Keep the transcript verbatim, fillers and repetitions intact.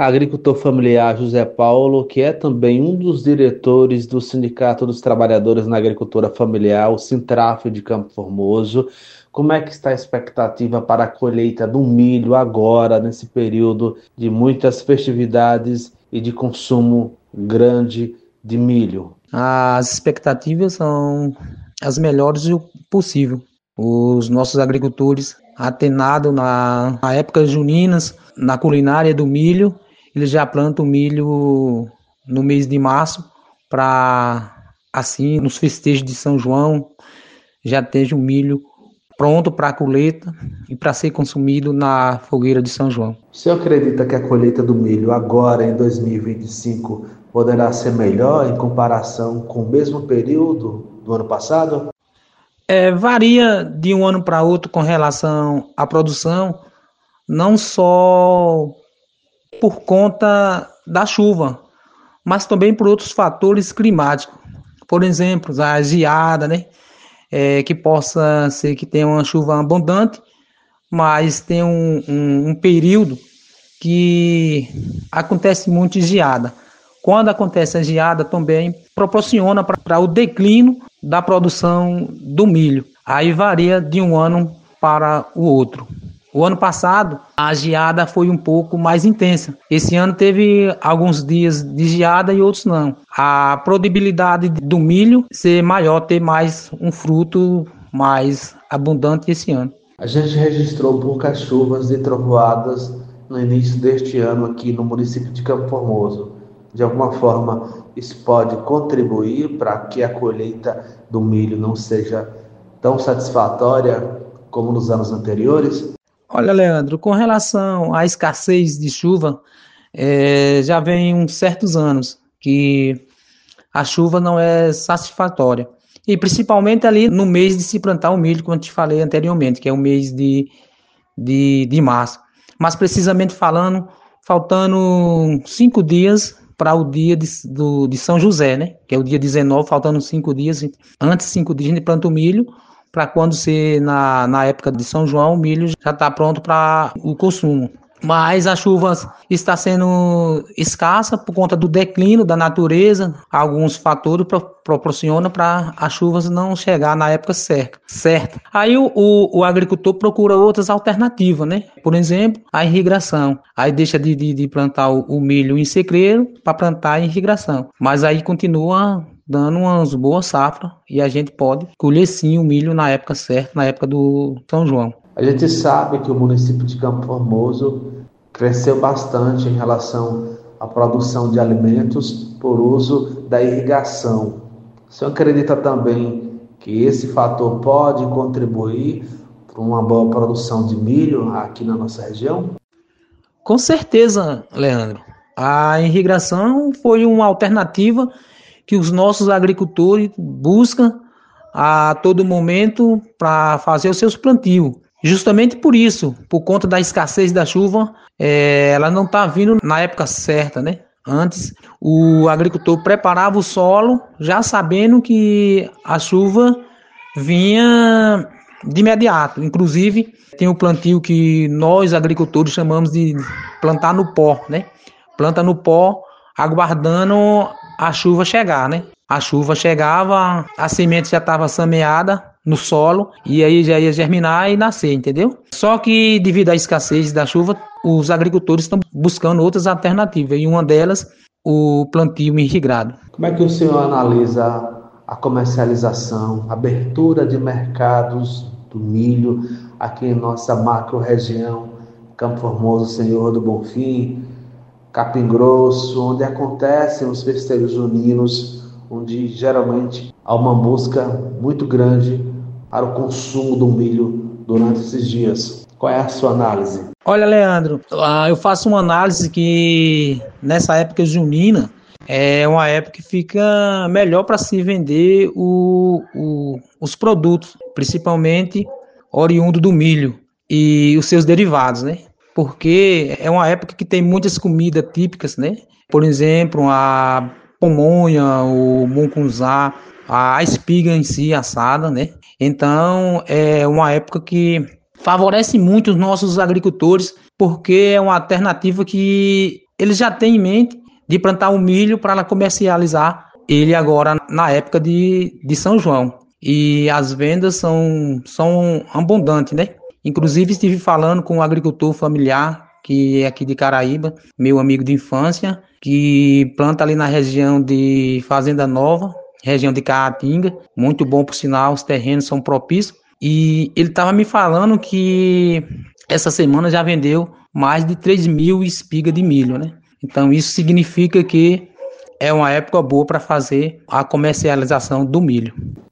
agricultor familiar José Paulo, que é também um dos diretores do Sindicato dos Trabalhadores na Agricultura Familiar, o Sintraf de Campo Formoso. Como é que está a expectativa para a colheita do milho agora, nesse período de muitas festividades e de consumo grande de milho? As expectativas são as melhores possível. Os nossos agricultores, atenados na, na época juninas, na culinária do milho, eles já plantam milho no mês de março para, assim, nos festejos de São João, já esteja o milho pronto para a colheita e para ser consumido na fogueira de São João. O senhor acredita que a colheita do milho agora, em dois mil e vinte e cinco, poderá ser melhor em comparação com o mesmo período do ano passado? É, varia de um ano para outro com relação à produção, não só por conta da chuva, mas também por outros fatores climáticos. Por exemplo, a geada, né? É, que possa ser que tenha uma chuva abundante, mas tem um, um, um período que acontece muito geada. Quando acontece a geada também proporciona para o declínio da produção do milho. Aí varia de um ano para o outro. O ano passado, a geada foi um pouco mais intensa. Esse ano teve alguns dias de geada e outros não. A produtibilidade do milho ser maior, ter mais um fruto mais abundante esse ano. A gente registrou poucas chuvas e trovoadas no início deste ano aqui no município de Campo Formoso. De alguma forma, isso pode contribuir para que a colheita do milho não seja tão satisfatória como nos anos anteriores? Olha, Leandro, com relação à escassez de chuva, é, já vem uns certos anos que a chuva não é satisfatória. E principalmente ali no mês de se plantar o milho, como eu te falei anteriormente, que é o mês de, de, de março. Mas precisamente falando, faltando cinco dias para o dia de, do, de São José, né? Que é o dia dezenove, faltando cinco dias, antes de cinco dias a gente planta o milho, para quando ser na, na época de São João, o milho já está pronto para o consumo. Mas a chuva está sendo escassa por conta do declínio da natureza. Alguns fatores pro, proporcionam para as chuvas não chegar na época certa. certa. Aí o, o, o agricultor procura outras alternativas, né? Por exemplo, a irrigação. Aí deixa de, de, de plantar o, o milho em secreiro para plantar em irrigação. Mas aí continua dando umas boas safras e a gente pode colher sim o milho na época certa, na época do São João. A gente sabe que o município de Campo Formoso cresceu bastante em relação à produção de alimentos por uso da irrigação. O senhor acredita também que esse fator pode contribuir para uma boa produção de milho aqui na nossa região? Com certeza, Leandro. A irrigação foi uma alternativa que os nossos agricultores buscam a todo momento para fazer os seus plantios. Justamente por isso, por conta da escassez da chuva, é, ela não está vindo na época certa, né? Antes, o agricultor preparava o solo já sabendo que a chuva vinha de imediato. Inclusive, tem o plantio que nós agricultores chamamos de plantar no pó, né? Planta no pó, aguardando a chuva chegar, né? A chuva chegava, a semente já estava semeada no solo e aí já ia germinar e nascer, entendeu? Só que devido à escassez da chuva, os agricultores estão buscando outras alternativas e uma delas, o plantio irrigado. Como é que o senhor analisa a comercialização, a abertura de mercados do milho aqui em nossa macro-região, Campo Formoso, Senhor do Bonfim, Capim Grosso, onde acontecem os festejos juninos, onde geralmente há uma busca muito grande para o consumo do milho durante esses dias. Qual é a sua análise? Olha, Leandro, eu faço uma análise que nessa época junina é uma época que fica melhor para se vender o, o, os produtos, principalmente oriundo do milho e os seus derivados, né? Porque é uma época que tem muitas comidas típicas, né? Por exemplo, a pamonha, o mungunzá, a espiga em si assada, né? Então, é uma época que favorece muito os nossos agricultores, porque é uma alternativa que ele já tem em mente de plantar o milho para comercializar ele agora na época de, de São João. E as vendas são, são abundantes, né? Inclusive estive falando com um agricultor familiar, que é aqui de Caraíba, meu amigo de infância, que planta ali na região de Fazenda Nova, região de Caatinga, muito bom por sinal, os terrenos são propícios. E ele estava me falando que essa semana já vendeu mais de três mil espigas de milho, né? Então isso significa que é uma época boa para fazer a comercialização do milho.